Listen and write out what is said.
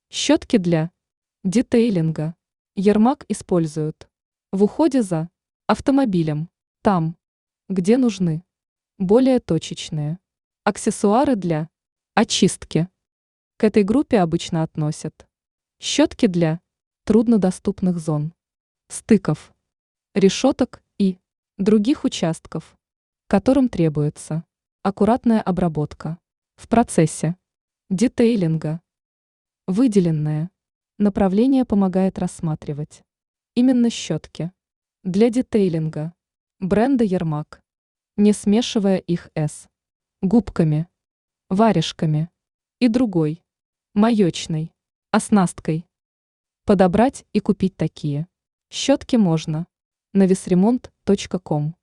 Щетки для детейлинга. Ермак используют в уходе за автомобилем, там, где нужны более точечные аксессуары для очистки. К этой группе обычно относят щетки для труднодоступных зон, стыков, решеток и других участков, которым требуется аккуратная обработка в процессе детейлинга. Выделенное направление помогает рассматривать именно щетки для детейлинга бренда Ермак, не смешивая их с губками, варежками и другой маечной оснасткой. Подобрать и купить такие щетки можно на весремонт.ком.